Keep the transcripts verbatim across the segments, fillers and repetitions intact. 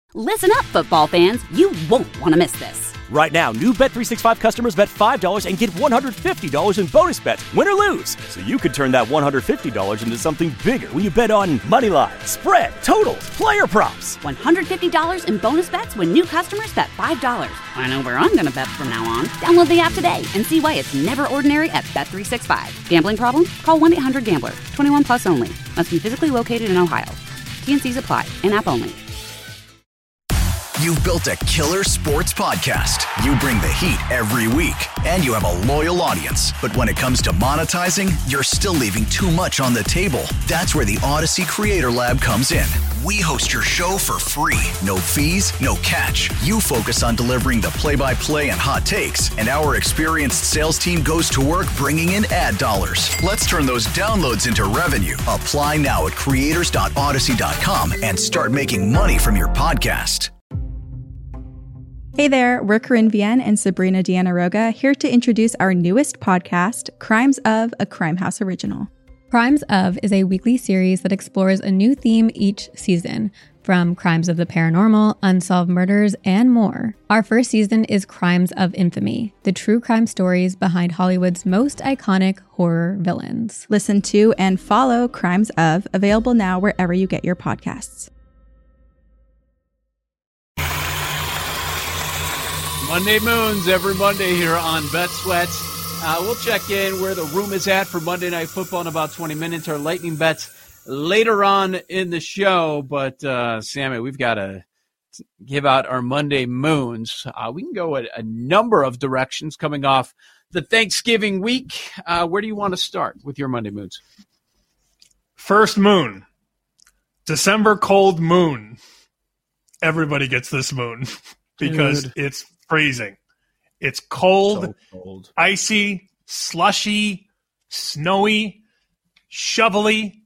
Listen up, football fans. You won't want to miss this. Right now, new Bet three sixty-five customers bet five dollars and get one hundred fifty dollars in bonus bets, win or lose. So you could turn that one hundred fifty dollars into something bigger when you bet on money line, spread, totals, player props. one hundred fifty dollars in bonus bets when new customers bet five dollars. I know where I'm going to bet from now on. Download the app today and see why it's never ordinary at Bet three sixty-five. Gambling problem? Call one eight hundred gambler. twenty-one plus only. Must be physically located in Ohio. T N Cs apply. In-app only. You've built a killer sports podcast. You bring the heat every week, and you have a loyal audience. But when it comes to monetizing, you're still leaving too much on the table. That's where the Odyssey Creator Lab comes in. We host your show for free. No fees, no catch. You focus on delivering the play-by-play and hot takes, and our experienced sales team goes to work bringing in ad dollars. Let's turn those downloads into revenue. Apply now at creators dot odyssey dot com and start making money from your podcast. Hey there, we're Corinne Vienne and Sabrina Deanna Roga, here to introduce our newest podcast, Crimes of, a Crime House original. Crimes of is a weekly series that explores a new theme each season, from crimes of the paranormal, unsolved murders, and more. Our first season is Crimes of Infamy, the true crime stories behind Hollywood's most iconic horror villains. Listen to and follow Crimes of, available now wherever you get your podcasts. Monday Moons every Monday here on Bet Sweats. Uh, we'll check in where the room is at for Monday Night Football in about twenty minutes. Our lightning bets later on in the show. But, uh, Sammy, we've got to give out our Monday Moons. Uh, we can go a, a number of directions coming off the Thanksgiving week. Uh, where do you want to start with your Monday Moons? First moon. December cold moon. Everybody gets this moon because Dude. It's freezing. It's cold, so cold, icy, slushy, snowy, shovelly.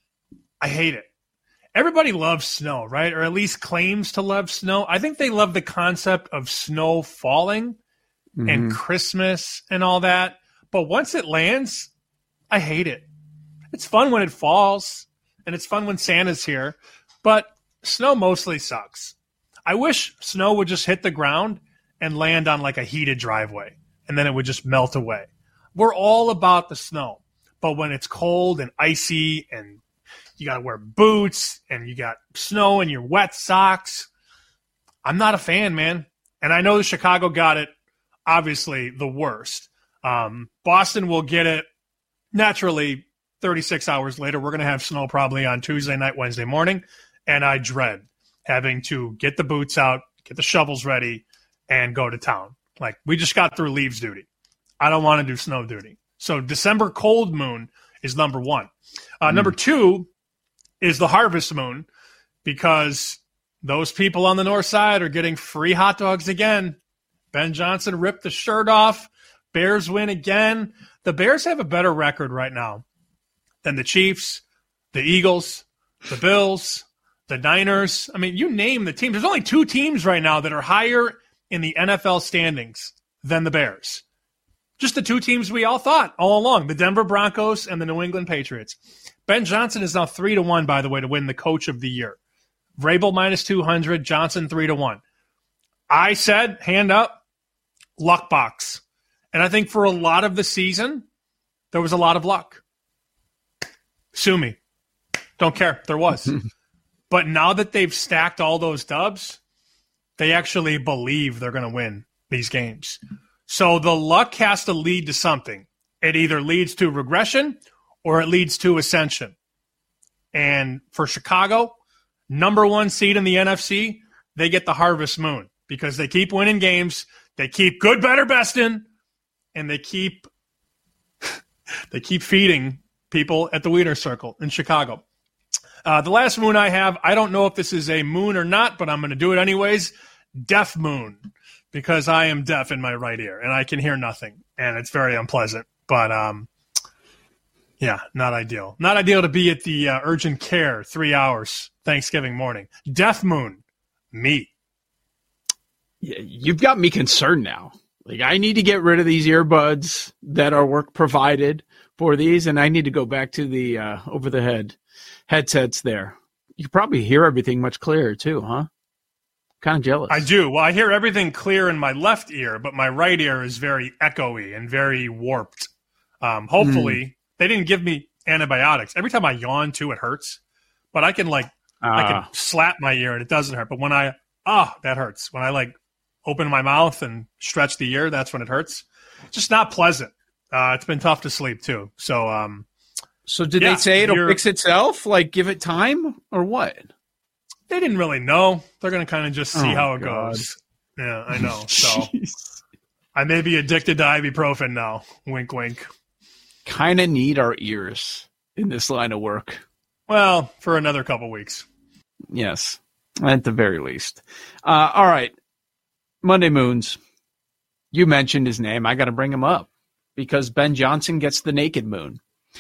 I hate it. Everybody loves snow, right? Or at least claims to love snow. I think they love the concept of snow falling mm-hmm. and Christmas and all that. But once it lands, I hate it. It's fun when it falls, and it's fun when Santa's here. But snow mostly sucks. I wish snow would just hit the ground and land on like a heated driveway, and then it would just melt away. We're all about the snow, but when it's cold and icy and you got to wear boots and you got snow in your wet socks, I'm not a fan, man. And I know Chicago got it, obviously, the worst. Um, Boston will get it naturally thirty-six hours later. We're going to have snow probably on Tuesday night, Wednesday morning, and I dread having to get the boots out, get the shovels ready, and go to town. Like, we just got through leaves duty. I don't want to do snow duty. So December cold moon is number one. Uh, mm. Number two is the harvest moon, because those people on the north side are getting free hot dogs again. Ben Johnson ripped the shirt off. Bears win again. The Bears have a better record right now than the Chiefs, the Eagles, the Bills, the Niners. I mean, you name the team. There's only two teams right now that are higher in the N F L standings than the Bears. Just the two teams we all thought all along, the Denver Broncos and the New England Patriots. Ben Johnson is now three to one, by the way, to win the Coach of the Year. Vrabel minus two hundred, Johnson three to one. I said, hand up, luck box. And I think for a lot of the season, there was a lot of luck. Sue me. Don't care. There was. But now that they've stacked all those dubs, they actually believe they're going to win these games. So the luck has to lead to something. It either leads to regression or it leads to ascension. And for Chicago, number one seed in the N F C, they get the harvest moon because they keep winning games. They keep good, better, besting, and they keep they keep feeding people at the Wiener Circle in Chicago. Uh, the last moon I have, I don't know if this is a moon or not, but I'm going to do it anyways. Deaf moon, because I am deaf in my right ear and I can hear nothing, and it's very unpleasant. But um, yeah, not ideal. Not ideal to be at the uh, urgent care three hours Thanksgiving morning. Deaf moon, me. Yeah, you've got me concerned now. Like, I need to get rid of these earbuds that are work provided for these, and I need to go back to the uh, over-the-head headsets there. You can probably hear everything much clearer too, huh? Kind of jealous. I do. Well, I hear everything clear in my left ear, but my right ear is very echoey and very warped. Um, hopefully, mm. they didn't give me antibiotics. Every time I yawn, too, it hurts. But I can, like, uh. I can slap my ear and it doesn't hurt. But when I, ah, oh, that hurts. When I, like, open my mouth and stretch the ear, that's when it hurts. It's just not pleasant. Uh, it's been tough to sleep, too. So, um, so did yeah, they say it'll fix itself? Like, give it time or what? They didn't really know. They're going to kind of just see oh, how it God. goes. Yeah, I know. So I may be addicted to ibuprofen now. Wink, wink. Kind of need our ears in this line of work. Well, for another couple weeks. Yes, at the very least. Uh, all right. Monday Moons. You mentioned his name. I got to bring him up because Ben Johnson gets the naked moon.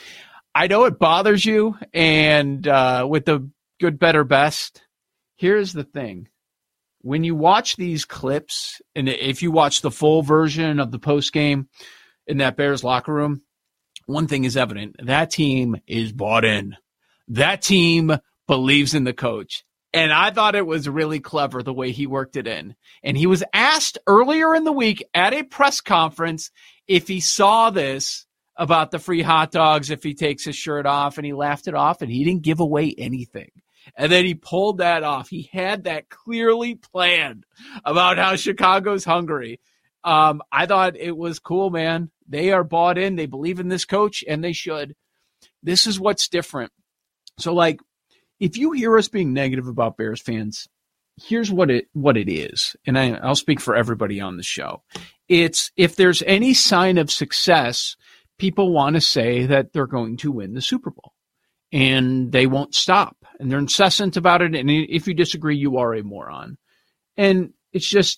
I know it bothers you, and uh, with the good, better, best, here's the thing. When you watch these clips, and if you watch the full version of the postgame in that Bears locker room, one thing is evident. That team is bought in. That team believes in the coach. And I thought it was really clever the way he worked it in. And he was asked earlier in the week at a press conference if he saw this about the free hot dogs if he takes his shirt off, and he laughed it off, and he didn't give away anything. And then he pulled that off. He had that clearly planned about how Chicago's hungry. Um, I thought it was cool, man. They are bought in. They believe in this coach, and they should. This is what's different. So, like, if you hear us being negative about Bears fans, here's what it what it is. And I, I'll speak for everybody on the show. It's if there's any sign of success, people want to say that they're going to win the Super Bowl. And they won't stop. And they're incessant about it. And if you disagree, you are a moron. And it's just,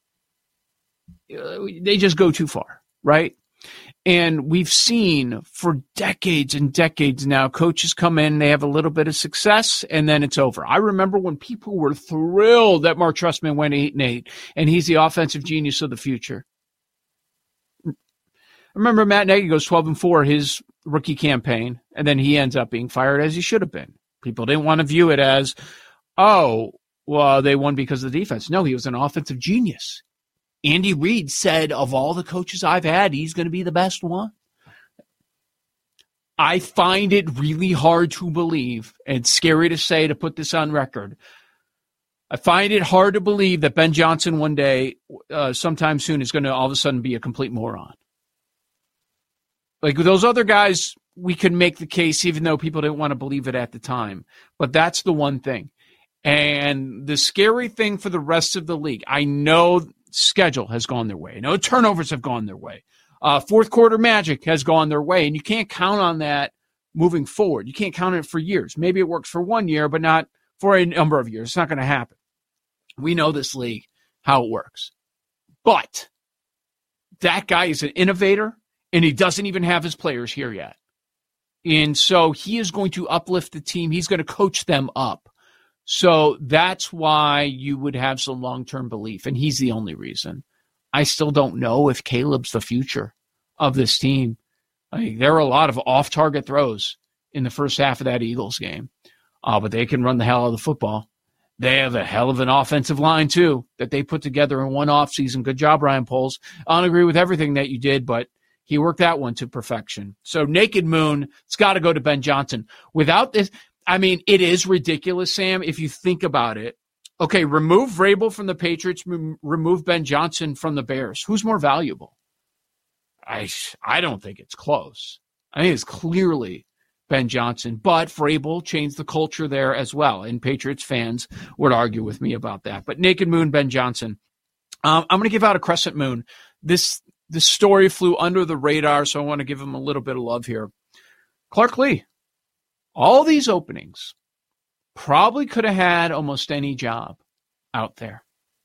they just go too far, right? And we've seen for decades and decades now, coaches come in, they have a little bit of success, and then it's over. I remember when people were thrilled that Mark Trestman went eight and eight, and he's the offensive genius of the future. I remember Matt Nagy goes twelve and four his rookie campaign, and then he ends up being fired as he should have been. People didn't want to view it as, oh, well, they won because of the defense. No, he was an offensive genius. Andy Reid said, of all the coaches I've had, he's going to be the best one. I find it really hard to believe, and scary to say, to put this on record. I find it hard to believe that Ben Johnson one day, uh, sometime soon, is going to all of a sudden be a complete moron. Like those other guys, we could make the case even though people didn't want to believe it at the time. But that's the one thing. And the scary thing for the rest of the league, I know schedule has gone their way. I know turnovers have gone their way. Uh, fourth quarter magic has gone their way. And you can't count on that moving forward. You can't count on it for years. Maybe it works for one year, but not for a number of years. It's not going to happen. We know this league, how it works. But that guy is an innovator. And he doesn't even have his players here yet. And so he is going to uplift the team. He's going to coach them up. So that's why you would have some long-term belief. And he's the only reason. I still don't know if Caleb's the future of this team. I mean, there are a lot of off-target throws in the first half of that Eagles game. Uh, but they can run the hell out of the football. They have a hell of an offensive line, too, that they put together in one offseason. Good job, Ryan Poles. I don't agree with everything that you did, but he worked that one to perfection. So naked moon, it's got to go to Ben Johnson. Without this, I mean, it is ridiculous, Sam, if you think about it. Okay, remove Vrabel from the Patriots, remove Ben Johnson from the Bears. Who's more valuable? I I don't think it's close. I think it's clearly Ben Johnson, but Vrabel changed the culture there as well, and Patriots fans would argue with me about that. But naked moon, Ben Johnson. Um, I'm going to give out a crescent moon. This This story flew under the radar, so I want to give him a little bit of love here. Clark Lee, all these openings, probably could have had almost any job out there.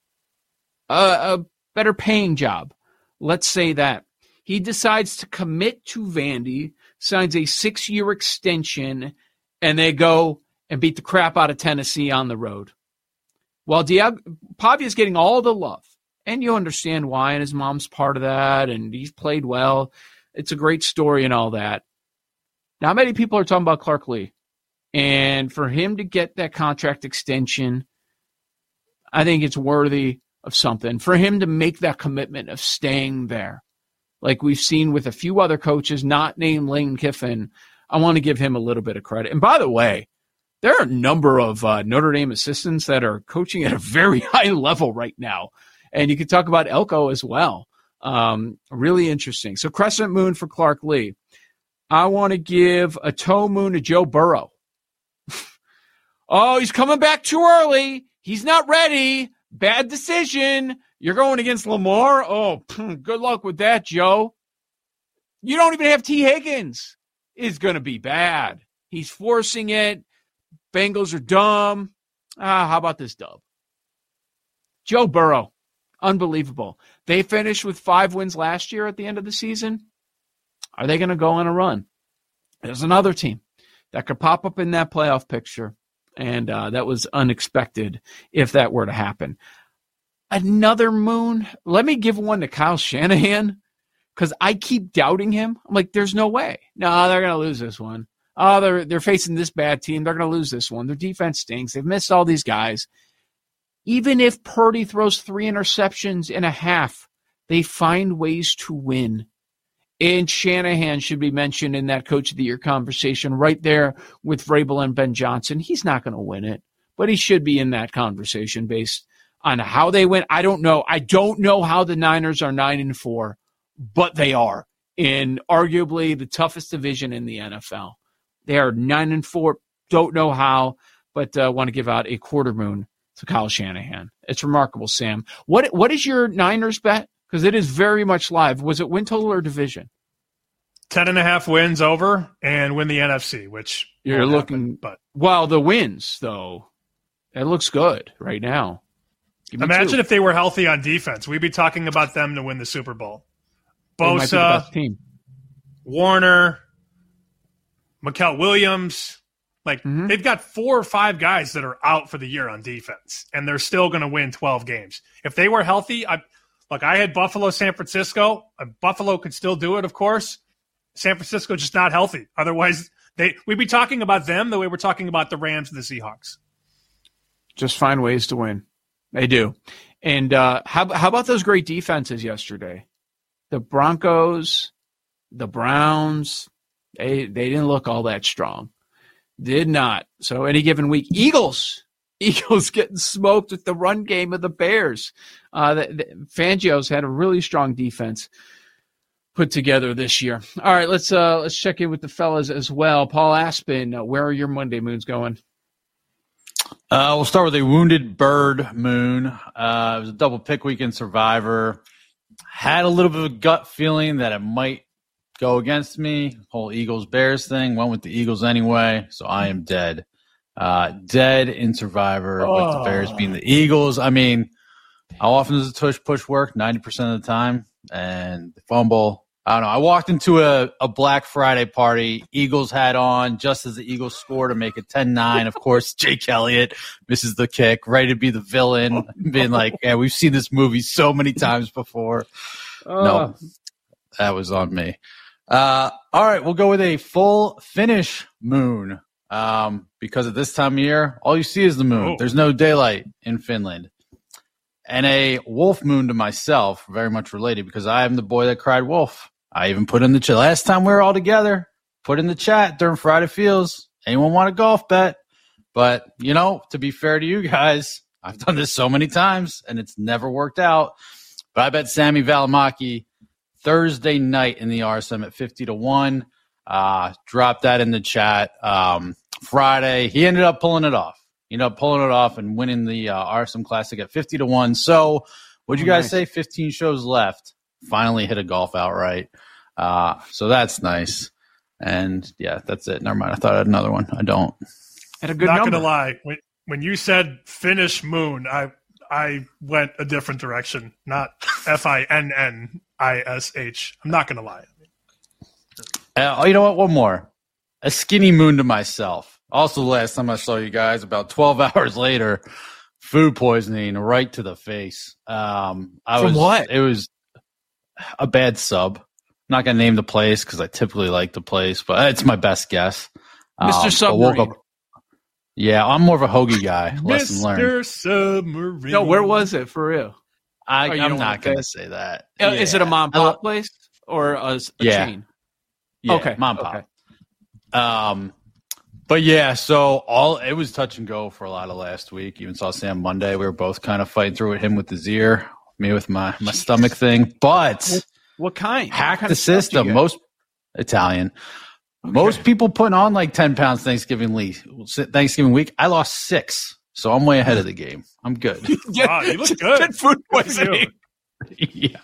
Uh, a better paying job. Let's say that. He decides to commit to Vandy, signs a six-year extension, and they go and beat the crap out of Tennessee on the road. While Diab- Pavia is getting all the love. And you understand why, and his mom's part of that, and he's played well. It's a great story and all that. Not many people are talking about Clark Lee. And for him to get that contract extension, I think it's worthy of something for him to make that commitment of staying there. Like we've seen with a few other coaches, not named Lane Kiffin. I want to give him a little bit of credit. And by the way, there are a number of uh, Notre Dame assistants that are coaching at a very high level right now. And you can talk about Elko as well. Um, really interesting. So Crescent Moon for Clark Lea. I want to give a toe moon to Joe Burrow. Oh, he's coming back too early. He's not ready. Bad decision. You're going against Lamar? Oh, good luck with that, Joe. You don't even have T. Higgins. It's going to be bad. He's forcing it. Bengals are dumb. Ah, how about this dub? Joe Burrow. Unbelievable. They finished with five wins last year at the end of the season. Are they going to go on a run? There's another team that could pop up in that playoff picture, and uh, that was unexpected if that were to happen. Another moon. Let me give one to Kyle Shanahan because I keep doubting him. I'm like, there's no way. No, they're going to lose this one. Oh, they're, they're facing this bad team. They're going to lose this one. Their defense stinks. They've missed all these guys. Even if Purdy throws three interceptions and a half, they find ways to win. And Shanahan should be mentioned in that Coach of the Year conversation right there with Vrabel and Ben Johnson. He's not going to win it, but he should be in that conversation based on how they win. I don't know. I don't know how the Niners are nine and four, but they are in arguably the toughest division in the N F L. They are nine and four. Don't know how, but uh, want to give out a quarter moon to Kyle Shanahan. It's remarkable, Sam. What what is your Niners bet? Because it is very much live. Was it win total or division? Ten and a half wins over and win the N F C, which you're looking. Happen, but well, the wins though, it looks good right now. Imagine two. if they were healthy on defense. We'd be talking about them to win the Super Bowl. Bosa, team. Warner, Mikael Williams. Like, mm-hmm. They've got four or five guys that are out for the year on defense, and they're still going to win twelve games. If they were healthy, I, look, I had Buffalo, San Francisco. Uh, Buffalo could still do it, of course. San Francisco just not healthy. Otherwise, they we'd be talking about them the way we're talking about the Rams and the Seahawks. Just find ways to win. They do. And uh, how, how about those great defenses yesterday? The Broncos, the Browns, they they didn't look all that strong. Did not. So any given week, Eagles, Eagles getting smoked with the run game of the Bears. Uh, the, the, Fangio's had a really strong defense put together this year. All right, let's uh, let's check in with the fellas as well. Paul Aspen, uh, where are your Monday moons going? Uh, we'll start with a Wounded Bird moon. Uh, it was a double pick weekend Survivor. Had a little bit of a gut feeling that it might go against me. Whole Eagles-Bears thing. Went with the Eagles anyway, so I am dead. Uh, dead in Survivor oh. with the Bears being the Eagles. I mean, how often does the tush push work? ninety percent of the time. And the fumble. I don't know. I walked into a, a Black Friday party, Eagles hat on, just as the Eagles score to make it ten nine. Of course, Jake Elliott misses the kick, ready to be the villain, being like, yeah, we've seen this movie so many times before. Oh. No, that was on me. Uh, all right, we'll go with a full finish moon um, because at this time of year, all you see is the moon. Oh. There's no daylight in Finland. And a wolf moon to myself, very much related because I am the boy that cried wolf. I even put in the chat. Last time we were all together, put in the chat during Friday Feels. Anyone want a golf bet? But, you know, to be fair to you guys, I've done this so many times and it's never worked out. But I bet Sammy Valimaki Thursday night in the R S M at fifty to one. Uh, dropped that in the chat. Um, Friday, he ended up pulling it off. He ended up pulling it off and winning the uh, R S M Classic at fifty to one. So, what'd you guys nice. say? fifteen shows left. Finally hit a golf outright. Uh, so that's nice. And, yeah, that's it. Never mind. I thought I had another one. I don't. Had a good Not number. going to lie. When, when you said finish moon, I I went a different direction. Not F I N N I S H. I'm not going to lie. Uh, oh, you know what? One more. A skinny moon to myself. Also, the last time I saw you guys, about twelve hours later, food poisoning right to the face. Um, I From was, what? It was a bad sub. I'm not going to name the place because I typically like the place, but it's my best guess. Mister Um, Submarine. I woke up, Yeah, I'm more of a hoagie guy. Lesson Mister learned. Submarine. No, where was it for real? I, Oh, you I'm don't not want going to to say that. Uh, Is it a Yeah. mom I lo- pop place or a, a Yeah. chain? Yeah, Okay, mom pop. okay. Um, but yeah, so all it was touch and go for a lot of last week. Even saw Sam Monday. We were both kind of fighting through it. Him with his ear, me with my my stomach thing. But What, what kind? hack What kind the of stuff do you system. get? Most Italian. Most people putting on like ten pounds Thanksgiving week. Thanksgiving week. I lost six, so I'm way ahead of the game. I'm good. Wow, you look good. Get food Good for you. poisoning. Yeah.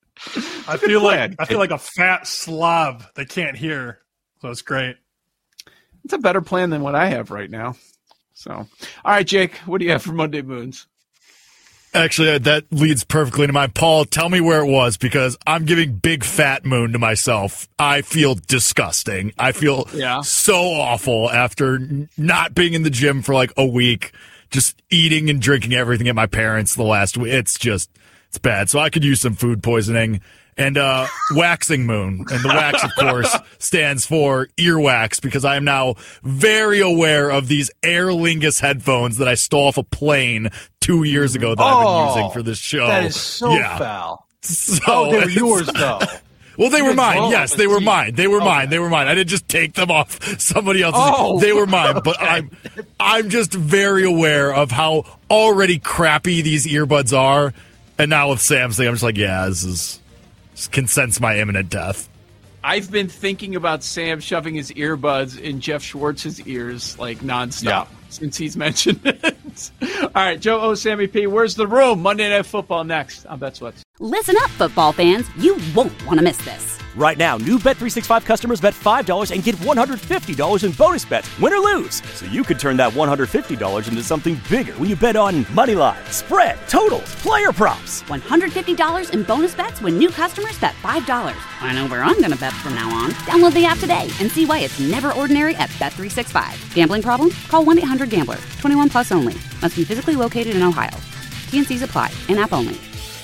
I feel plan. like I feel like a fat slob that can't hear. So it's great. It's a better plan than what I have right now. So, all right, Jake, what do you have for Monday Moons? Actually, uh, that leads perfectly to mine. Paul, tell me where it was because I'm giving big fat moon to myself. I feel disgusting. I feel Yeah. so awful after n- not being in the gym for like a week, just eating and drinking everything at my parents' the last week. It's just, it's bad. So I could use some food poisoning. And uh, waxing moon. And the wax, of course, stands for earwax because I am now very aware of these Aer Lingus headphones that I stole off a plane two years ago that I've been Oh, using for this show. That is so Yeah. foul. So Oh, they were it's- yours though. Well, they You were had mine. roll Yes, up they a were seat. mine. They were Okay. mine. They were mine. I didn't just take them off somebody else's. Oh, they were mine. But I'm, I'm just very aware of how already crappy these earbuds are. And now with Sam's thing, I'm just like, yeah, this is this can sense my imminent death. I've been thinking about Sam shoving his earbuds in Jeff Schwartz's ears like nonstop Yeah. since he's mentioned it. All right, Joe O, Sammy P, where's the room? Monday Night Football next. I'll bet Sweats. Listen up, football fans. You won't want to miss this. Right now, new Bet three sixty-five customers bet five dollars and get one hundred fifty dollars in bonus bets, win or lose. So you could turn that one hundred fifty dollars into something bigger when you bet on money line, spread, totals, player props. one hundred fifty dollars in bonus bets when new customers bet five dollars. I know where I'm going to bet from now on. Download the app today and see why it's never ordinary at Bet three sixty-five. Gambling problem? Call one eight hundred gambler. twenty-one plus only. Must be physically located in Ohio. T and C's apply. In-app only.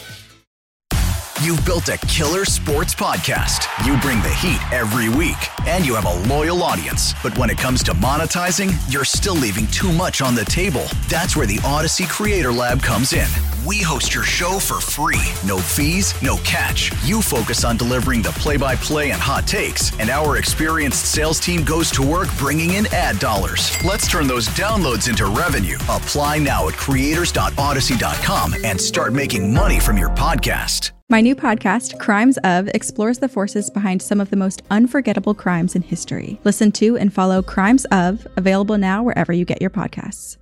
You've built a killer sports podcast. You bring the heat every week, and you have a loyal audience. But when it comes to monetizing, you're still leaving too much on the table. That's where the Odyssey Creator Lab comes in. We host your show for free. No fees, no catch. You focus on delivering the play-by-play and hot takes, and our experienced sales team goes to work bringing in ad dollars. Let's turn those downloads into revenue. Apply now at creators dot odyssey dot com and start making money from your podcast. My new podcast, Crimes Of, explores the forces behind some of the most unforgettable crimes in history. Listen to and follow Crimes Of, available now wherever you get your podcasts.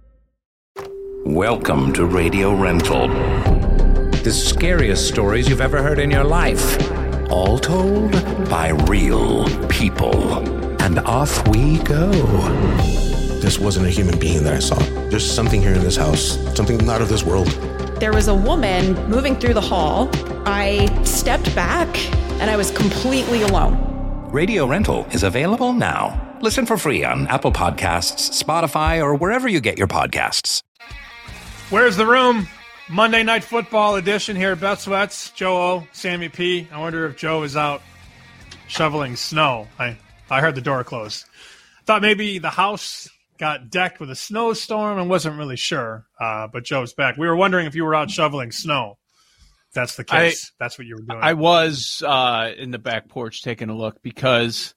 Welcome to Radio Rental. The scariest stories you've ever heard in your life. All told by real people. And off we go. This wasn't a human being that I saw. There's something here in this house, something not of this world. There was a woman moving through the hall. I stepped back and I was completely alone. Radio Rental is available now. Listen for free on Apple Podcasts, Spotify, or wherever you get your podcasts. Where's the room? Monday Night Football edition here at Bet Sweats. Joe O, Sammy P. I wonder if Joe is out shoveling snow. I, I heard the door close. Thought maybe the house got decked with a snowstorm and wasn't really sure. Uh, but Joe's back. We were wondering if you were out shoveling snow. If that's the case. I, that's what you were doing. I was uh, in the back porch taking a look because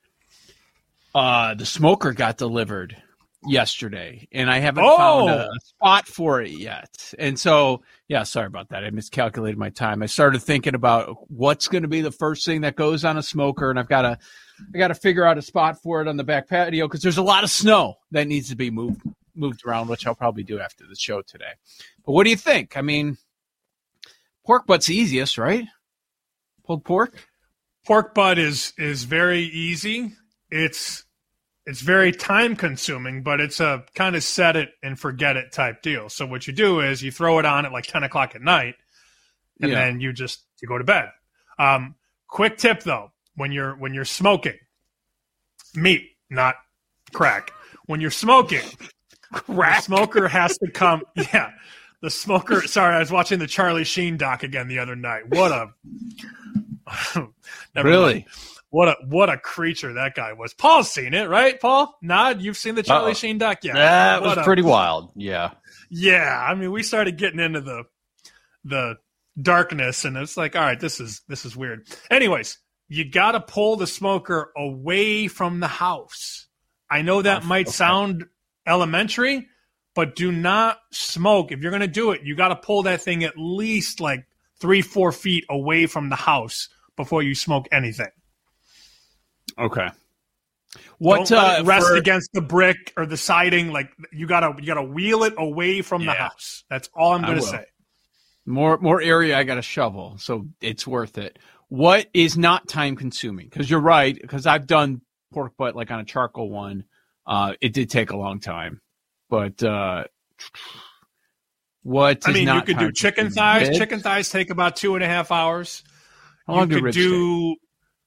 uh, the smoker got delivered yesterday, and I haven't oh! found a, a spot for it yet. And so, yeah, sorry about that. I miscalculated my time. I started thinking about what's going to be the first thing that goes on a smoker, and I've got to I got to figure out a spot for it on the back patio because there's a lot of snow that needs to be moved moved around, which I'll probably do after the show today. But what do you think? I mean, pork butt's easiest, right? Pulled pork? Pork butt is is very easy. It's it's very time consuming, but it's a kind of set it and forget it type deal. So what you do is you throw it on at like ten o'clock at night, and Yeah. then you just you go to bed. Um, quick tip though. When you're when you're smoking meat, not crack. When you're smoking, crack. The smoker has to come. Yeah, the smoker. Sorry, I was watching the Charlie Sheen doc again the other night. What a Never really? Mind. What a what a creature that guy was. Paul's seen it, right? Paul, nod. You've seen the Charlie Uh-oh. Sheen doc, yeah. That what was a, pretty wild. Yeah, yeah. I mean, we started getting into the the darkness, and it's like, all right, this is this is weird. Anyways, you got to pull the smoker away from the house. I know that oh, might okay. sound elementary, but do not smoke. If you're going to do it, you got to pull that thing at least like three, four feet away from the house before you smoke anything. Okay. What Don't let uh, it rest for, against the brick or the siding? Like you gotta you gotta wheel it away from yeah, the house. That's all I'm gonna say. More more area I got to shovel, so it's worth it. What is not time consuming? Because you're right. Because I've done pork butt like on a charcoal one. Uh, it did take a long time, but uh, what? Is I mean, not you could do chicken thighs. Ribs? Chicken thighs take about two and a half hours. How long you do could ribs do. Take?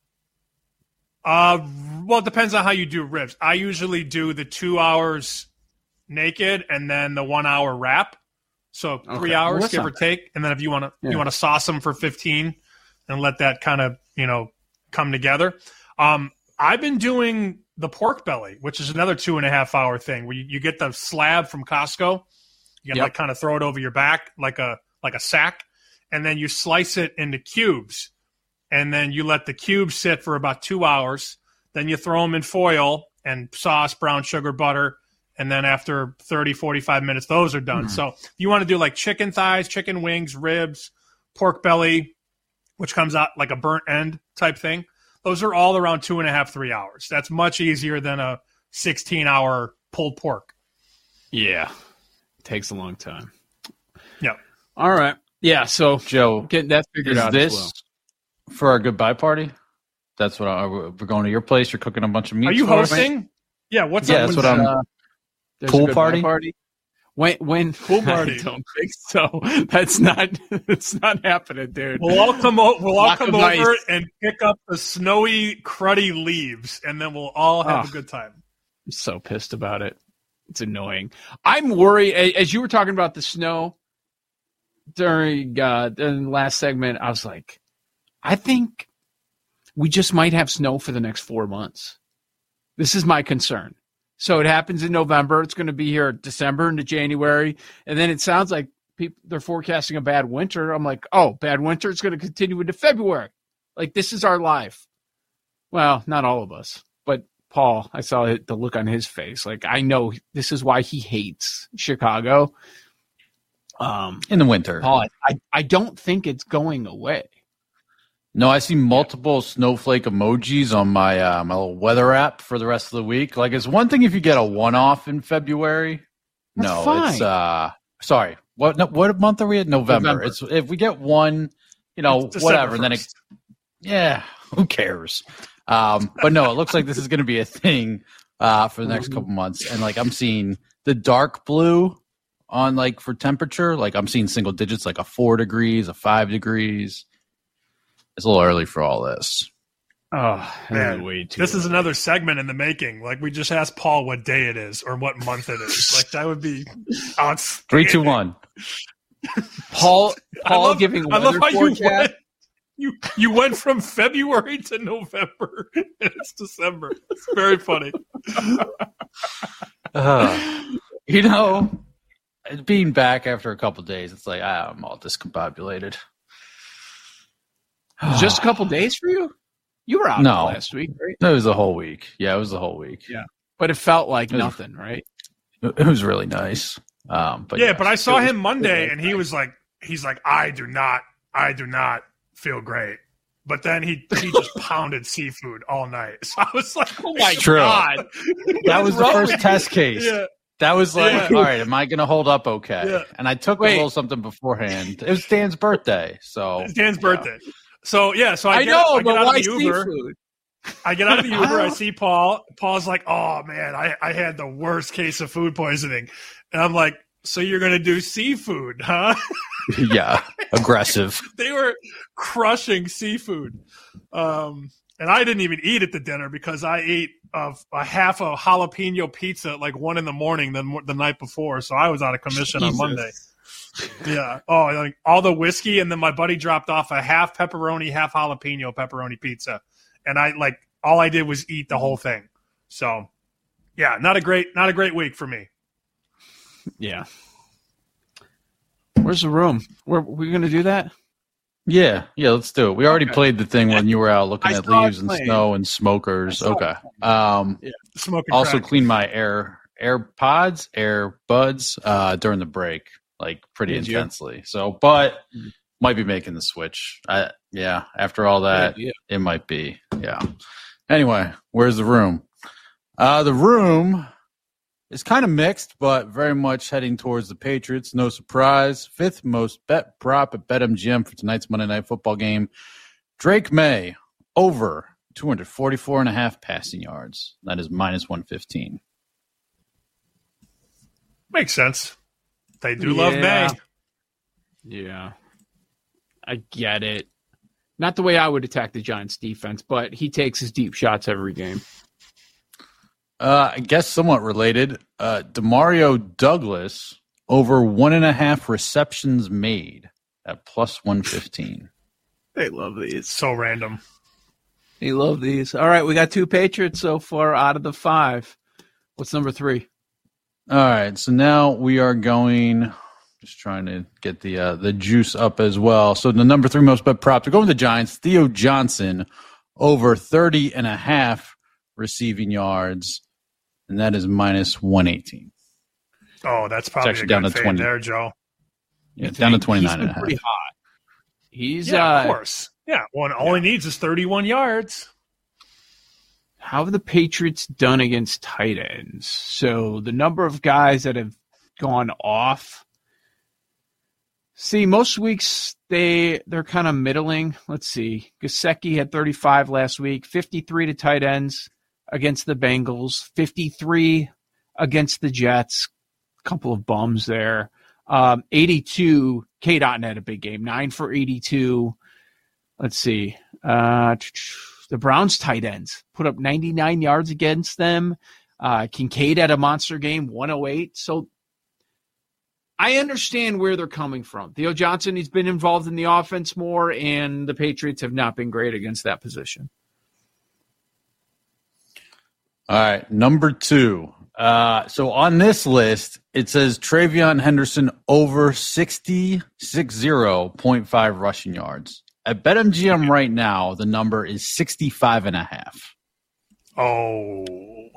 Uh, well, it depends on how you do ribs. I usually do the two hours naked and then the one hour wrap. So three okay. hours, well, give or take. And then if you want to, yeah. you want to sauce them for fifteen and let that kind of, you know, come together. Um, I've been doing the pork belly, which is another two and a half hour thing where you, you get the slab from Costco. You gotta yep. like kind of throw it over your back like a, like a sack. And then you slice it into cubes. And then you let the cubes sit for about two hours. Then you throw them in foil and sauce, brown sugar, butter. And then after thirty, forty-five minutes, those are done. Mm. So if you want to do like chicken thighs, chicken wings, ribs, pork belly, which comes out like a burnt end type thing, those are all around two and a half, three hours. That's much easier than a sixteen-hour pulled pork. Yeah. It takes a long time. Yeah. All right. Yeah, so Joe, getting that figured is out this as well. For our goodbye party? That's what I, we're going to your place. You're cooking a bunch of meat. Are you hosting? Me? Yeah. What's yeah, up? That's what I'm. Uh, pool party? party. When when pool party? I don't think so. That's not. It's not happening, dude. We'll all come. O- we'll all Lock come over ice. and pick up the snowy, cruddy leaves, and then we'll all have oh, a good time. I'm so pissed about it. It's annoying. I'm worried. As you were talking about the snow during uh, the last segment, I was like, I think we just might have snow for the next four months. This is my concern. So it happens in November. It's going to be here December into January. And then it sounds like people they're forecasting a bad winter. I'm like, oh, bad winter. It's going to continue into February. Like, this is our life. Well, not all of us. But Paul, I saw the look on his face. Like, I know this is why he hates Chicago. Um, in the winter. Paul, I, I don't think it's going away. No, I see multiple snowflake emojis on my uh, my little weather app for the rest of the week. Like, it's one thing if you get a one-off in February. That's no, fine. it's uh, sorry. What no, what month are we at? November. November. It's if we get one, you know, whatever. And then it, yeah, who cares? Um, but no, it looks like this is going to be a thing uh, for the next couple months. And like, I'm seeing the dark blue on like for temperature. Like, I'm seeing single digits, like a four degrees, a five degrees. It's a little early for all this. Oh, man. Way too this early. is another segment in the making. Like, we just asked Paul what day it is or what month it is. Like, that would be outstanding. Three, two, one. Paul, Paul I love, giving I love how forecast. you went, you, you went from February to November, and it's December. It's very funny. uh, you know, being back after a couple of days, it's like, ah, I'm all discombobulated. Just a couple days for you? You were out no, last week, right? No, it was the whole week. Yeah, it was the whole week. Yeah, but it felt like it was, nothing, right? It was really nice. Um, but yeah, yeah, but I saw was, him Monday, and he was like, he's like, I do not, I do not feel great. But then he he just pounded seafood all night. So I was like, oh my True. God. That was the first test case. Yeah. That was like, yeah. all right, am I going to hold up okay? Yeah. And I took Wait. a little something beforehand. It was Dan's birthday. So It's Dan's yeah. birthday. So, yeah, so I, I get, know, I get but out why of the Uber. seafood? I get out of the Uber. I see Paul. Paul's like, oh, man, I, I had the worst case of food poisoning. And I'm like, so you're going to do seafood, huh? Yeah, aggressive. They were crushing seafood. Um, and I didn't even eat at the dinner because I ate a, a half a jalapeno pizza at like one in the morning the, the night before. So I was out of commission Jesus. on Monday. Yeah. Oh, like all the whiskey, and then my buddy dropped off a half pepperoni, half jalapeno pepperoni pizza, and I like all I did was eat the whole thing. So, yeah, not a great, not a great week for me. Yeah. Where's the room? Were we going to do that? Yeah, yeah, let's do it. We already Okay. played the thing when you were out looking I at saw it leaves and playing. snow and smokers. I saw Okay. it Um, Yeah. Smoking also crack. cleaned my air AirPods, AirBuds uh, during the break, like pretty Did you? intensely. So, but might be making the switch. I, yeah, after all that, idea. it might be. Yeah. Anyway, where's the room? Uh, the room is kind of mixed, but very much heading towards the Patriots. No surprise. Fifth most bet prop at BetMGM for tonight's Monday Night Football game. Drake May over two forty-four and a half passing yards. That is minus one fifteen. Makes sense. They do love Yeah. May. Yeah. I get it. Not the way I would attack the Giants defense, but he takes his deep shots every game. Uh, I guess somewhat related. Uh, Demario Douglas over one and a half receptions made at plus one fifteen. They love these. So random. They love these. All right, we got two Patriots so far out of the five. What's number three? All right, so now we are going. Just trying to get the uh, the juice up as well. So the number three most bet prop. We're going with the Giants. Theo Johnson over thirty and a half receiving yards, and that is minus one eighteen. Oh, that's probably actually a down good to fade twenty. there, Joe. Yeah, down to He's twenty-nine been and a half. pretty hot. He's Yeah, uh, of course. Yeah, well, all he needs is thirty-one yards. How have the Patriots done against tight ends? So the number of guys that have gone off. See, most weeks they they're kind of middling. Let's see. Gesicki had thirty-five last week, fifty-three to tight ends against the Bengals, fifty-three against the Jets. A couple of bums there. Um, eighty-two. K. Dotton had a big game, nine for eighty-two. Let's see. Uh, the Browns tight ends put up ninety-nine yards against them. Uh, Kincaid had a monster game, one oh eight. So I understand where they're coming from. Theo Johnson, he's been involved in the offense more, and the Patriots have not been great against that position. All right, number two. Uh, so on this list, it says Travion Henderson over sixty-six point five rushing yards. At BetMGM right now, the number is sixty-five and a half. Oh.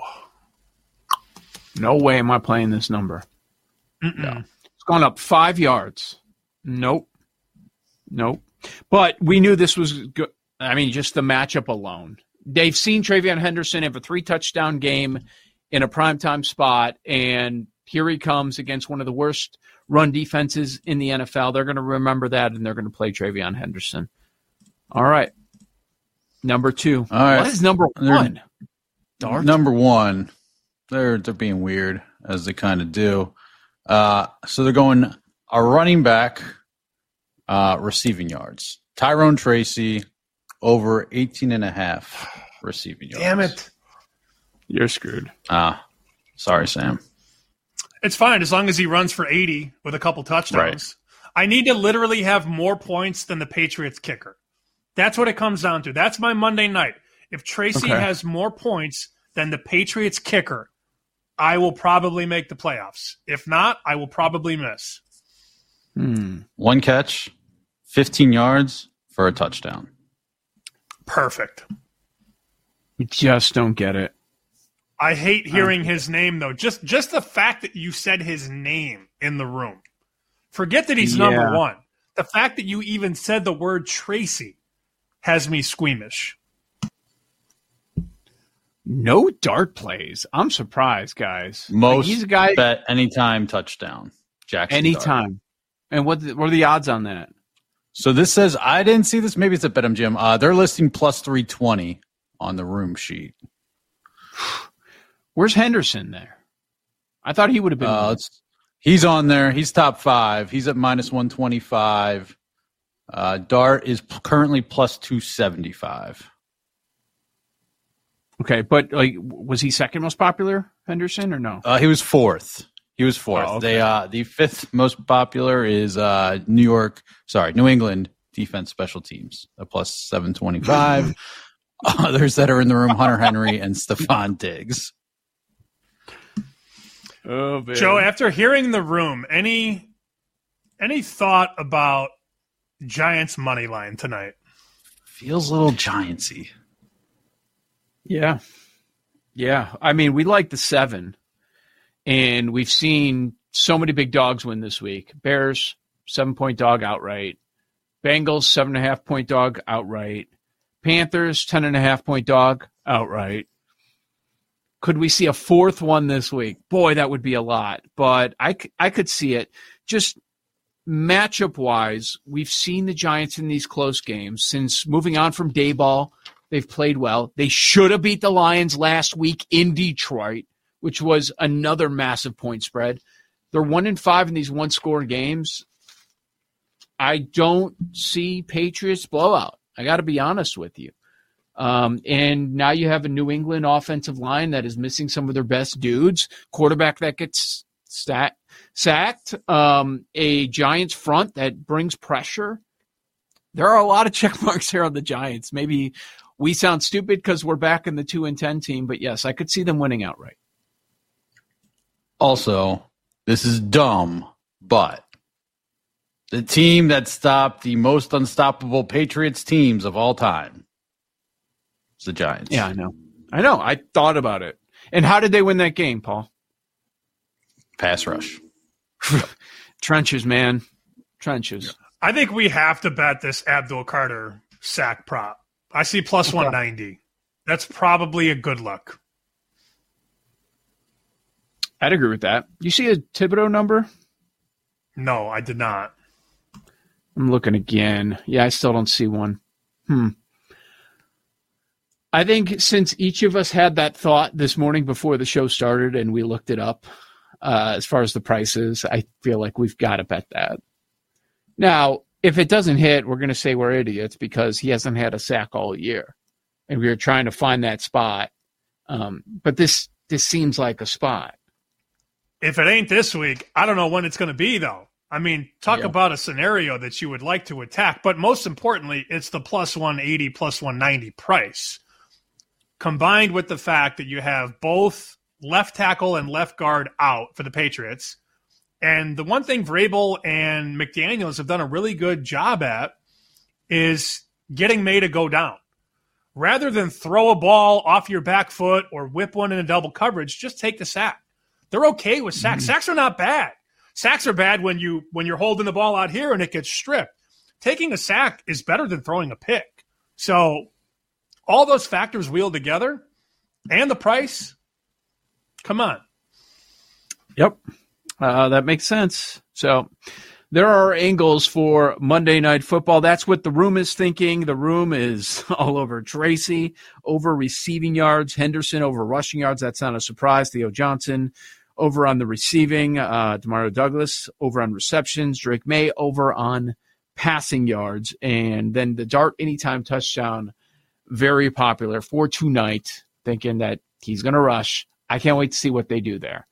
No way am I playing this number. No. It's gone up five yards. Nope. Nope. But we knew this was good. I mean, just the matchup alone. They've seen Travion Henderson have a three-touchdown game in a primetime spot, and here he comes against one of the worst run defenses in the N F L. They're going to remember that, and they're going to play Travion Henderson. All right. Number two. All right. What is number They're- one? Dart? Number one, they're they're being weird as they kind of do. Uh, so they're going a running back, uh, receiving yards. Tyrone Tracy over eighteen and a half receiving yards. Damn it. You're screwed. Ah, sorry, Sam. It's fine as long as he runs for eighty with a couple touchdowns. I need to literally have more points than the Patriots kicker. That's what it comes down to. That's my Monday night. If Tracy Okay. has more points than the Patriots kicker, I will probably make the playoffs. If not, I will probably miss. Hmm. One catch, fifteen yards for a touchdown. Perfect. You just don't get it. I hate hearing his name, though. Just just the fact that you said his name in the room. Forget that he's Yeah. number one. The fact that you even said the word Tracy has me squeamish. No dart plays. I'm surprised, guys. Like, Most he's a guy bet anytime touchdown. Jackson Dart. anytime. And what the, what are the odds on that? So this says, I didn't see this. Maybe it's at BetMGM. Uh, they're listing plus three twenty on the room sheet. Where's Henderson there? I thought he would have been. Uh, it's, he's on there. He's top five. He's at minus one twenty-five. Uh, Dart is p- currently plus two seventy-five. okay, but like, was he second most popular, Henderson, or no? Uh, he was fourth. He was fourth. Oh, okay. They uh, the fifth most popular is uh, New York. Sorry, New England defense special teams, a plus seven twenty five. Others that are in the room: Hunter Henry and Stephon Diggs. Oh, man. Joe, after hearing the room, any any thought about Giants money line tonight? Feels a little Giantsy. Yeah. Yeah. I mean, we like the seven, and we've seen so many big dogs win this week. Bears, seven-point dog outright. Bengals, seven-and-a-half point dog outright. Panthers, ten-and-a-half point dog outright. Could we see a fourth one this week? Boy, that would be a lot, but I, I could see it. Just matchup-wise, we've seen the Giants in these close games. Since moving on from Dayball, they've played well. They should have beat the Lions last week in Detroit, which was another massive point spread. They're one and five in these one-score games. I don't see Patriots blowout. I got to be honest with you. Um, and now you have a New England offensive line that is missing some of their best dudes, quarterback that gets stat, sacked, um, a Giants front that brings pressure. There are a lot of check marks here on the Giants. Maybe we sound stupid because we're back in the two and ten team, but yes, I could see them winning outright. Also, this is dumb, but the team that stopped the most unstoppable Patriots teams of all time is the Giants. Yeah, I know. I know. I thought about it. And how did they win that game, Paul? Pass rush. Trenches, man. Trenches. I think we have to bet this Abdul Carter sack prop. I see plus one ninety. That's probably a good look. I'd agree with that. You see a Thibodeau number? No, I did not. I'm looking again. Yeah, I still don't see one. Hmm. I think since each of us had that thought this morning before the show started and we looked it up, uh, as far as the prices, I feel like we've got to bet that. Now, if it doesn't hit, we're going to say we're idiots because he hasn't had a sack all year. And we were trying to find that spot. Um, but this this seems like a spot. If it ain't this week, I don't know when it's going to be, though. I mean, talk Yeah. about a scenario that you would like to attack. But most importantly, it's the plus one eighty, plus one ninety price. Combined with the fact that you have both left tackle and left guard out for the Patriots. And the one thing Vrabel and McDaniels have done a really good job at is getting May to go down. Rather than throw a ball off your back foot or whip one in a double coverage, just take the sack. They're okay with sacks. Mm-hmm. Sacks are not bad. Sacks are bad when, you, when you're holding the ball out here and it gets stripped. Taking a sack is better than throwing a pick. So all those factors wheeled together and the price, come on. Yep. Uh, that makes sense. So there are angles for Monday Night Football. That's what the room is thinking. The room is all over Tracy, over receiving yards, Henderson over rushing yards. That's not a surprise. Theo Johnson over on the receiving, uh, Demario Douglas over on receptions, Drake May over on passing yards, and then the dart anytime touchdown, very popular for tonight, thinking that he's going to rush. I can't wait to see what they do there.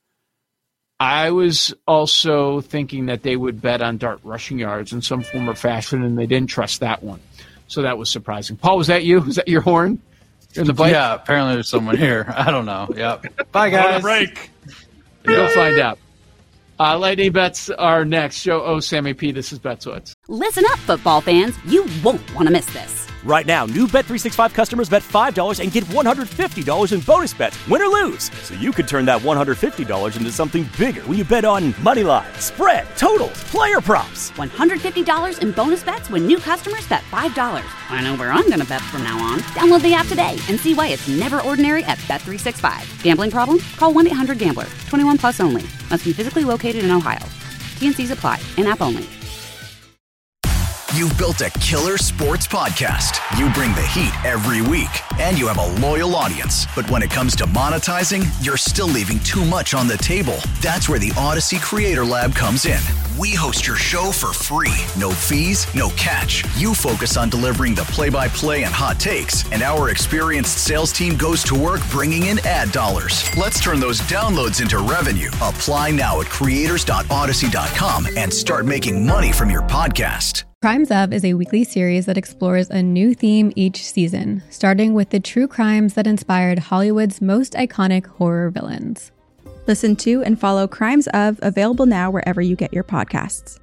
I was also thinking that they would bet on dart rushing yards in some form or fashion, and they didn't trust that one. So that was surprising. Paul, was that you? Was that your horn? You're in the bike? Yeah, apparently there's someone here. I don't know. Yep. Bye, guys. Break. We'll find out. Uh, Lightning Bets are next. Joe O, Sammy P, this is BetSweats. Listen up, football fans. You won't want to miss this. Right now, new Bet three sixty-five customers bet five dollars and get one hundred fifty dollars in bonus bets, win or lose. So you could turn that one hundred fifty dollars into something bigger when you bet on money line, spread, totals, player props. one hundred fifty dollars in bonus bets when new customers bet five dollars. I know where I'm going to bet from now on. Download the app today and see why it's never ordinary at Bet three sixty-five. Gambling problem? Call one eight hundred gambler. twenty-one plus only. Must be physically located in Ohio. T and C's apply. In-app only. You've built a killer sports podcast. You bring the heat every week, and you have a loyal audience. But when it comes to monetizing, you're still leaving too much on the table. That's where the Odyssey Creator Lab comes in. We host your show for free. No fees, no catch. You focus on delivering the play-by-play and hot takes, and our experienced sales team goes to work bringing in ad dollars. Let's turn those downloads into revenue. Apply now at creators dot odyssey dot com and start making money from your podcast. Crimes Of is a weekly series that explores a new theme each season, starting with the true crimes that inspired Hollywood's most iconic horror villains. Listen to and follow Crimes Of, available now wherever you get your podcasts.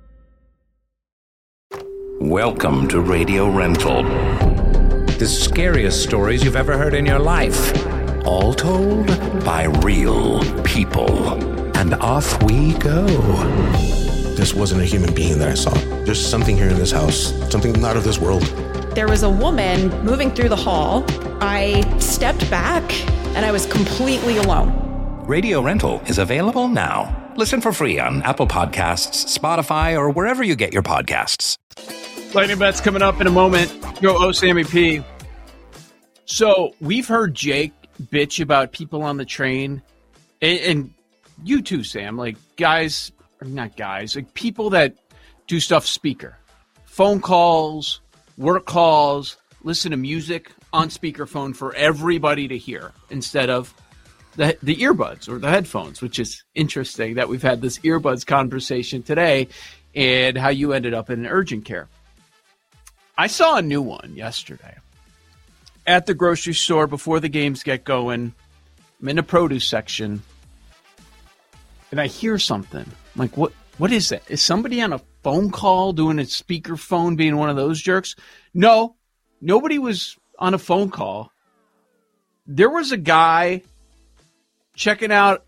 Welcome to Radio Rental. The scariest stories you've ever heard in your life. All told by real people. And off we go. This wasn't a human being that I saw. There's something here in this house, something not of this world. There was a woman moving through the hall. I stepped back and I was completely alone. Radio Rental is available now. Listen for free on Apple Podcasts, Spotify, or wherever you get your podcasts. Lightning Bets coming up in a moment. Go, oh, Sammy P. So we've heard Jake bitch about people on the train, and, and you too, Sam. Like guys, or not guys, like people that do stuff speaker, phone calls, work calls, listen to music on speakerphone for everybody to hear instead of the the earbuds or the headphones, which is interesting that we've had this earbuds conversation today and how you ended up in an urgent care. I saw a new one yesterday at the grocery store before the games get going. I'm in the produce section, and I hear something. I'm like, what? What is that? Is somebody on a phone call doing a speakerphone being one of those jerks? No, nobody was on a phone call. There was a guy checking out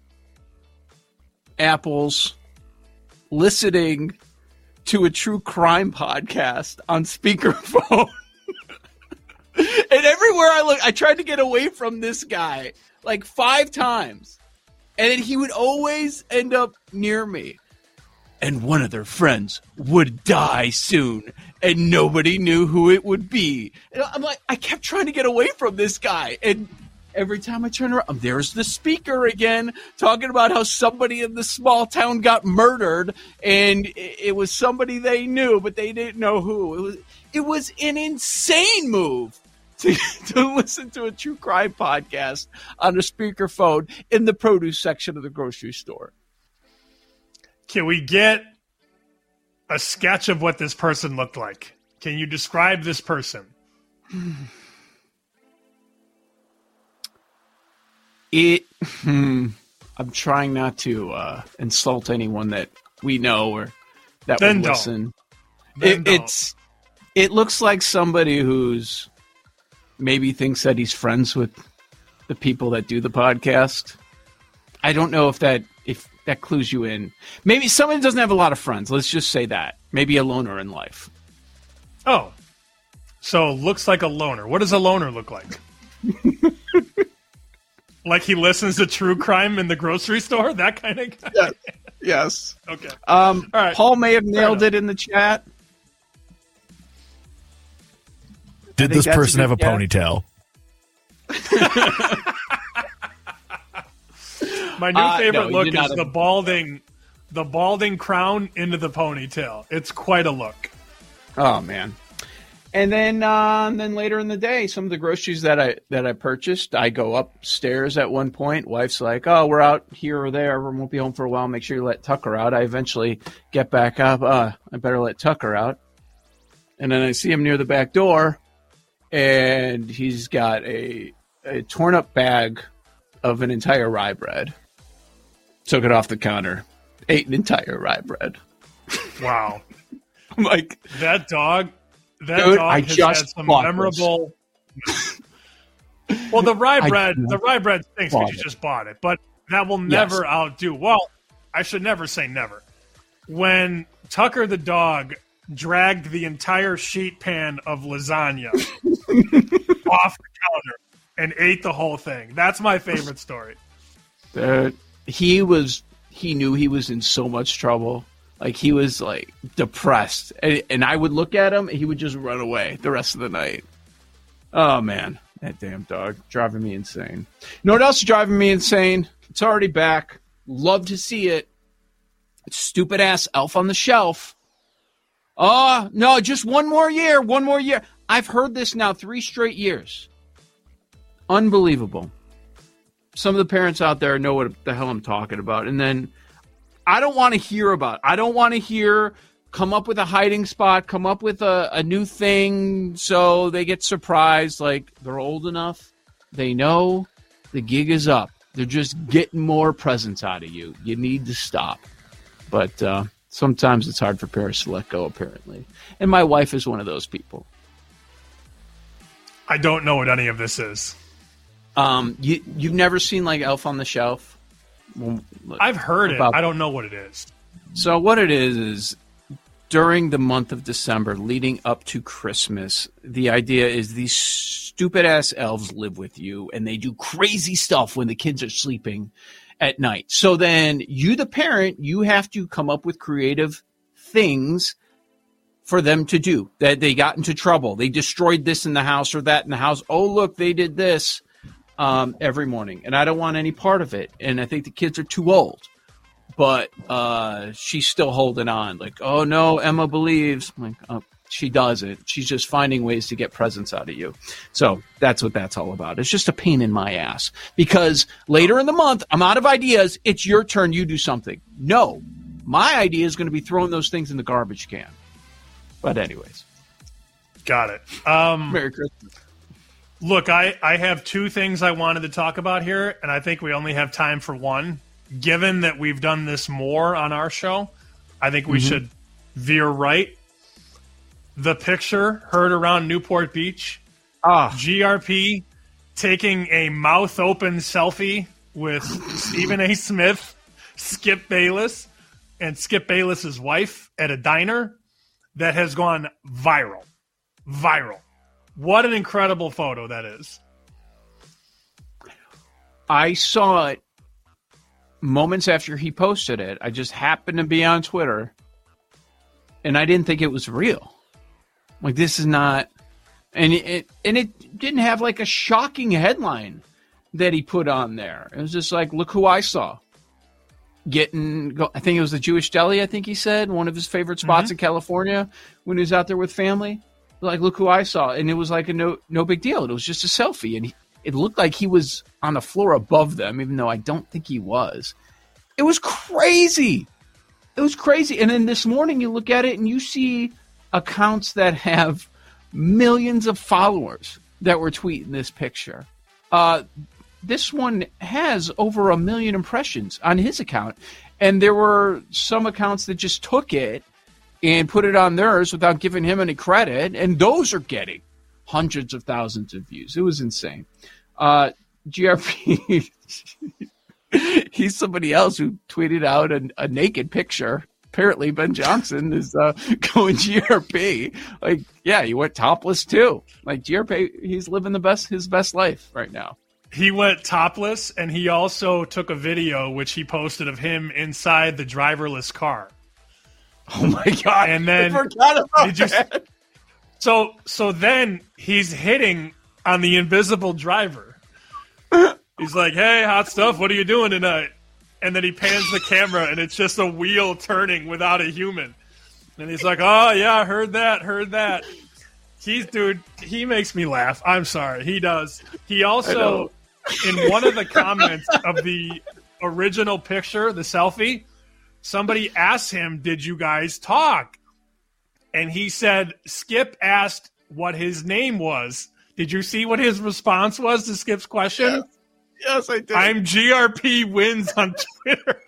apples, listening to a true crime podcast on speakerphone. And everywhere I look, I tried to get away from this guy like five times. And then he would always end up near me. And one of their friends would die soon, and nobody knew who it would be. And I'm like, I kept trying to get away from this guy. And every time I turn around, there's the speaker again, talking about how somebody in the small town got murdered, and it was somebody they knew, but they didn't know who. It was, it was an insane move to, to listen to a true crime podcast on a speakerphone in the produce section of the grocery store. Can we get a sketch of what this person looked like? Can you describe this person? It. Hmm, I'm trying not to uh, insult anyone that we know or that then would don't. listen. Then It, don't. it's. It looks like somebody who's maybe thinks that he's friends with the people that do the podcast. I don't know if that if that clues you in. Maybe somebody doesn't have a lot of friends. Let's just say that. Maybe a loner in life. Oh, so looks like a loner. What does a loner look like? Like he listens to true crime in the grocery store? That kind of guy? Yes. Yes. Okay. Um, All right. Paul may have nailed Fair it in the chat. Did think this that's a person have a good ponytail? My new Uh, favorite no, he look did not is have- the balding, the balding crown into the ponytail. It's quite a look. Oh man! And then, uh, and then later in the day, some of the groceries that I that I purchased, I go upstairs at one point. Wife's like, "Oh, we're out here or there. We won't be home for a while. Make sure you let Tucker out." I eventually get back up. Uh, I better let Tucker out. And then I see him near the back door, and he's got a a torn up bag of an entire rye bread. Took it off the counter, ate an entire rye bread. Wow. I'm like, that dog, that Dude, dog I has just had some bought memorable. Well, the rye I bread, just the rye bread stinks bought because you it. just bought it, but that will never Yes. outdo. Well, I should never say never. When Tucker the dog dragged the entire sheet pan of lasagna off the counter and ate the whole thing, that's my favorite story. That he was he knew he was in so much trouble Like he was like depressed, and, and I would look at him, and he would just run away the rest of the night. Oh man, that damn dog driving me insane. You know what else is driving me insane? It's already back. Love to see it. It's stupid ass Elf on the Shelf. Oh no, just one more year, one more year. I've heard this now three straight years. Unbelievable. Some of the parents out there know what the hell I'm talking about, and then. I don't want to hear about it. I don't want to hear come up with a hiding spot, come up with a, a new thing so they get surprised. Like, they're old enough. They know the gig is up. They're just getting more presents out of you. You need to stop. But uh, sometimes it's hard for parents to let go, apparently. And my wife is one of those people. I don't know what any of this is. Um, you, you've never seen, like, Elf on the Shelf? Well, I've heard it. I don't know what it is. So what it is is during the month of December leading up to Christmas, the idea is these stupid-ass elves live with you, and they do crazy stuff when the kids are sleeping at night. So then you, the parent, you have to come up with creative things for them to do. That they got into trouble. They destroyed this in the house or that in the house. Oh, look, they did this. Um, every morning, and I don't want any part of it. And I think the kids are too old, but uh, she's still holding on. Like, oh no, Emma believes. I'm like, oh, she doesn't. She's just finding ways to get presents out of you. So that's what that's all about. It's just a pain in my ass because later in the month, I'm out of ideas. It's your turn. You do something. No, my idea is going to be throwing those things in the garbage can. But anyways, got it. Um, Merry Christmas. Look, I, I have two things I wanted to talk about here, and I think we only have time for one. Given that we've done this more on our show, I think we mm-hmm. should veer right. The picture heard around Newport Beach. Ah. G R P taking a mouth-open selfie with Stephen A. Smith, Skip Bayless, and Skip Bayless's wife at a diner that has gone viral. Viral. What an incredible photo that is. I saw it moments after he posted it. I just happened to be on Twitter, and I didn't think it was real. Like, this is not... And it, and it didn't have, like, a shocking headline that he put on there. It was just like, look who I saw. Getting... I think it was the Jewish Deli, I think he said, one of his favorite spots mm-hmm. in California when he was out there with family. Like, look who I saw. And it was like a no no big deal. It was just a selfie. And he, it looked like he was on the floor above them, even though I don't think he was. It was crazy. It was crazy. And then this morning you look at it and you see accounts that have millions of followers that were tweeting this picture. Uh, this one has over a million impressions on his account. And there were some accounts that just took it and put it on theirs without giving him any credit, and those are getting hundreds of thousands of views. It was insane. Uh, G R P, he's somebody else who tweeted out a, a naked picture. Apparently, Ben Johnson is uh, going G R P. Like, yeah, he went topless too. Like, G R P, he's living the best his best life right now. He went topless, and he also took a video which he posted of him inside the driverless car. Oh my god! And then I forgot about did you, that. So so then he's hitting on the invisible driver. He's like, "Hey, hot stuff. What are you doing tonight?" And then he pans the camera, and it's just a wheel turning without a human. And he's like, "Oh yeah, I heard that. Heard that." He's dude. He makes me laugh. I'm sorry. He does. He also in one of the comments of the original picture, the selfie. Somebody asked him, did you guys talk? And he said, Skip asked what his name was. Did you see what his response was to Skip's question? Yes, yes I did. I'm G R P wins on Twitter.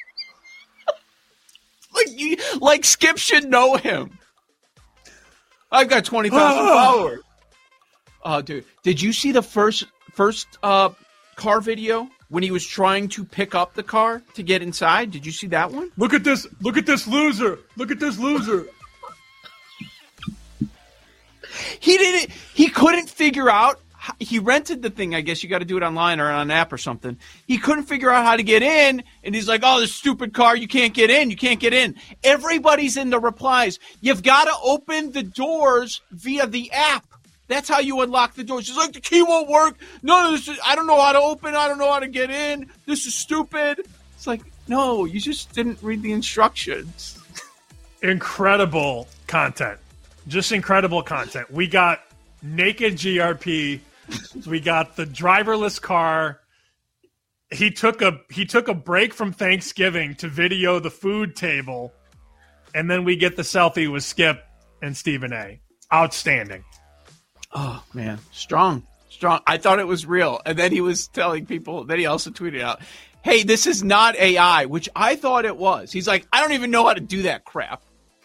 like, you, like Skip should know him. I've got twenty thousand followers. Oh, dude. Did you see the first first uh, car video? When he was trying to pick up the car to get inside, did you see that one? Look at this! Look at this loser! Look at this loser! he didn't. He couldn't figure out how, he rented the thing. I guess you got to do it online or on an app or something. He couldn't figure out how to get in, and he's like, "Oh, this stupid car! You can't get in. You can't get in." Everybody's in the replies. You've got to open the doors via the app. That's how you unlock the doors. She's like, "The key won't work. No, this is, I don't know how to open. I don't know how to get in. This is stupid." It's like, no, you just didn't read the instructions. Incredible content. Just incredible content. We got naked G R P. We got the driverless car. He took a he took a break from Thanksgiving to video the food table, and then we get the selfie with Skip and Stephen A. Outstanding. Oh man, strong, strong. I thought it was real, and then he was telling people. Then he also tweeted out, "Hey, this is not A I," which I thought it was. He's like, "I don't even know how to do that crap."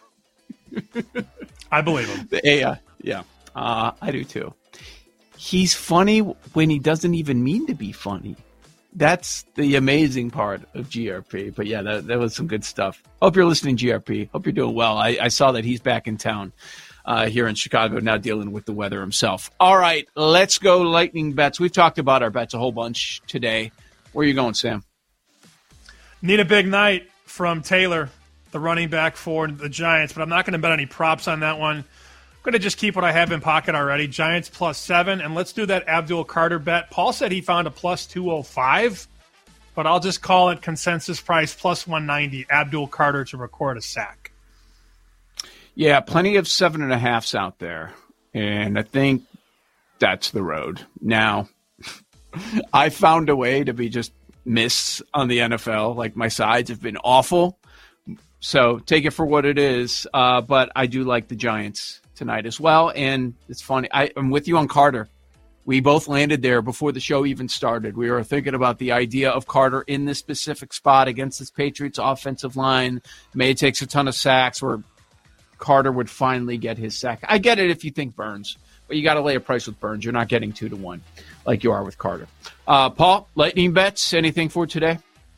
I believe him. The A I, yeah, uh, I do too. He's funny when he doesn't even mean to be funny. That's the amazing part of G R P. But yeah, that, that was some good stuff. Hope you're listening, G R P. Hope you're doing well. I, I saw that he's back in town uh, here in Chicago, now dealing with the weather himself. All right, let's go lightning bets. We've talked about our bets a whole bunch today. Where are you going, Sam? Need a big night from Taylor, the running back for the Giants, but I'm not going to bet any props on that one. I'm going to just keep what I have in pocket already. Giants plus seven, and let's do that Abdul Carter bet. Paul said he found a plus two oh five, but I'll just call it consensus price plus one ninety, Abdul Carter to record a sack. Yeah, plenty of seven and a halves out there, and I think that's the road. Now, I found a way to be just miss on the N F L. Like, my sides have been awful. So take it for what it is. Uh, but I do like the Giants tonight as well. And it's funny. I, I'm with you on Carter. We both landed there before the show even started. We were thinking about the idea of Carter in this specific spot against this Patriots offensive line. May takes a ton of sacks where Carter would finally get his sack. I get it if you think Burns, but you got to lay a price with Burns. You're not getting two to one like you are with Carter. Uh, Paul, lightning bets, anything for today?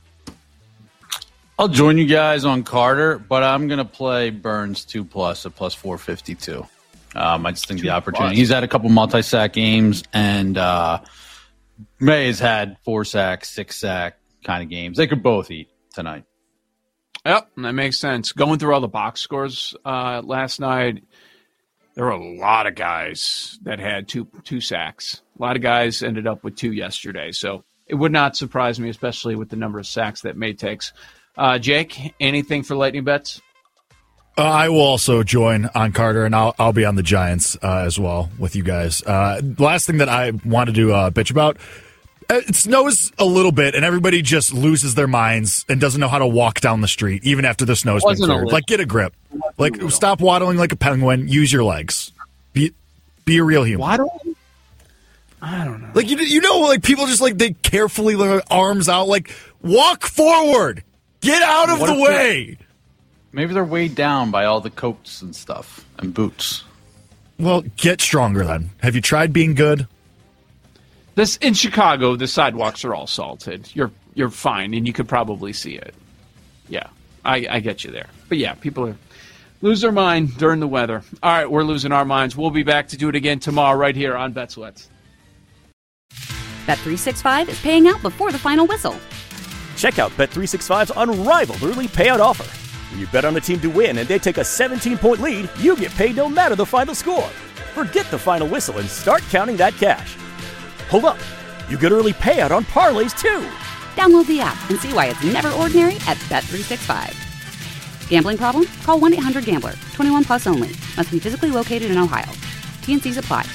I'll join you guys on Carter, but I'm going to play Burns two plus at plus four fifty-two. Um, I just think two the opportunity. Plus. He's had a couple multi-sack games, and uh, May has had four sack, six sack kind of games. They could both eat tonight. Yep, that makes sense. Going through all the box scores uh, last night, there were a lot of guys that had two two sacks. A lot of guys ended up with two yesterday, so it would not surprise me, especially with the number of sacks that May takes. Uh, Jake, anything for lightning bets? Uh, I will also join on Carter, and I'll I'll be on the Giants uh, as well with you guys. Uh, last thing that I wanted to uh, bitch about, it snows a little bit, and everybody just loses their minds and doesn't know how to walk down the street, even after the snow's been cleared. Like, get a grip. Like, stop waddling like a penguin. Use your legs. Be be a real human. Waddling? I don't know. Like, you you know, like, people just, like, they carefully, like, arms out, like, walk forward. Get out of what the way. Maybe they're weighed down by all the coats and stuff and boots. Well, get stronger then. Have you tried being good? This in Chicago, the sidewalks are all salted. You're you're fine, and you could probably see it. Yeah, I, I get you there. But yeah, people are lose their mind during the weather. All right, we're losing our minds. We'll be back to do it again tomorrow right here on Bet Sweats. Bet three sixty-five is paying out before the final whistle. Check out Bet three sixty-five's unrivaled early payout offer. When you bet on a team to win and they take a seventeen-point lead, you get paid no matter the final score. Forget the final whistle and start counting that cash. Hold up. You get early payout on parlays, too. Download the app and see why it's never ordinary at Bet three sixty-five. Gambling problem? Call one eight hundred gambler. twenty-one plus only. Must be physically located in Ohio. T and C's apply.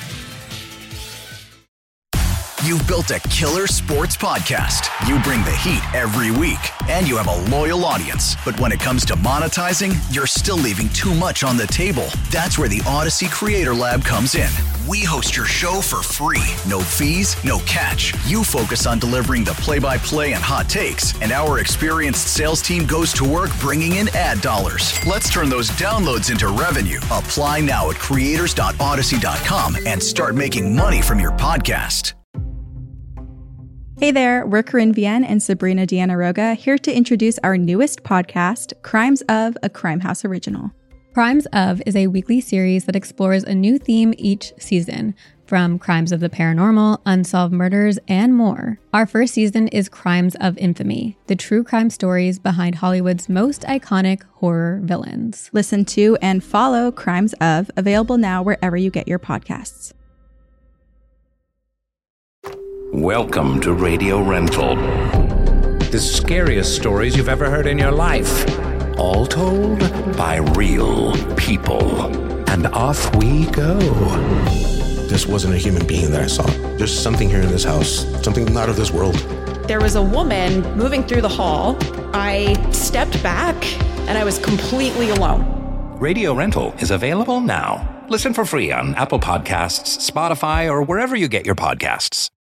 You've built a killer sports podcast. You bring the heat every week, and you have a loyal audience. But when it comes to monetizing, you're still leaving too much on the table. That's where the Odyssey Creator Lab comes in. We host your show for free. No fees, no catch. You focus on delivering the play-by-play and hot takes, and our experienced sales team goes to work bringing in ad dollars. Let's turn those downloads into revenue. Apply now at creators dot odyssey dot com and start making money from your podcast. Hey there, we're Corinne Vienne and Sabrina Deanna Roga here to introduce our newest podcast, Crimes of, a Crime House original. Crimes Of is a weekly series that explores a new theme each season, from crimes of the paranormal, unsolved murders, and more. Our first season is Crimes of Infamy, the true crime stories behind Hollywood's most iconic horror villains. Listen to and follow Crimes Of, available now wherever you get your podcasts. Welcome to Radio Rental. The scariest stories you've ever heard in your life. All told by real people. And off we go. This wasn't a human being that I saw. There's something here in this house, something not of this world. There was a woman moving through the hall. I stepped back and I was completely alone. Radio Rental is available now. Listen for free on Apple Podcasts, Spotify, or wherever you get your podcasts.